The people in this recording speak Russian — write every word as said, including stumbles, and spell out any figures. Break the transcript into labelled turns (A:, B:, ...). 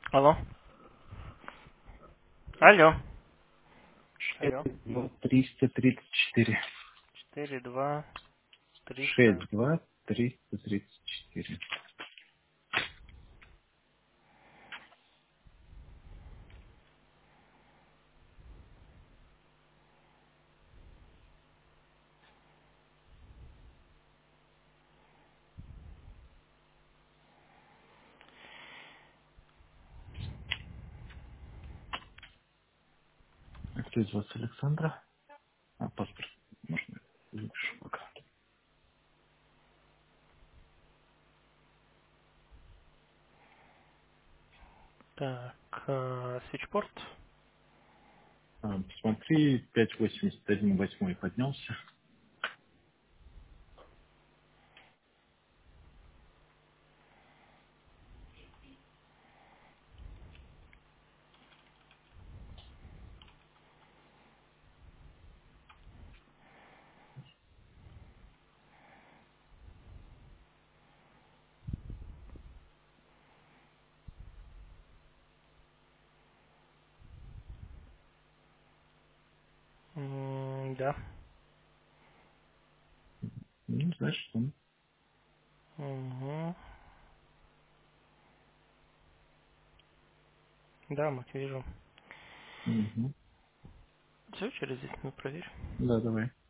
A: Алло. Алло. Алло.
B: триста тридцать четыре.
A: Четыре, два, триста.
B: шесть два триста тридцать четыре. А кто из вас Александра? А, паспорт. Можно я запишу пока.
A: Так, э, свитчпорт.
B: А, посмотри, пять восемьдесят один восьмой поднялся.
A: М, Да.
B: Ну, значит, он.
A: Угу. Да, мать, вижу.
B: Угу.
A: Все, через десять минут проверь.
B: Да, давай.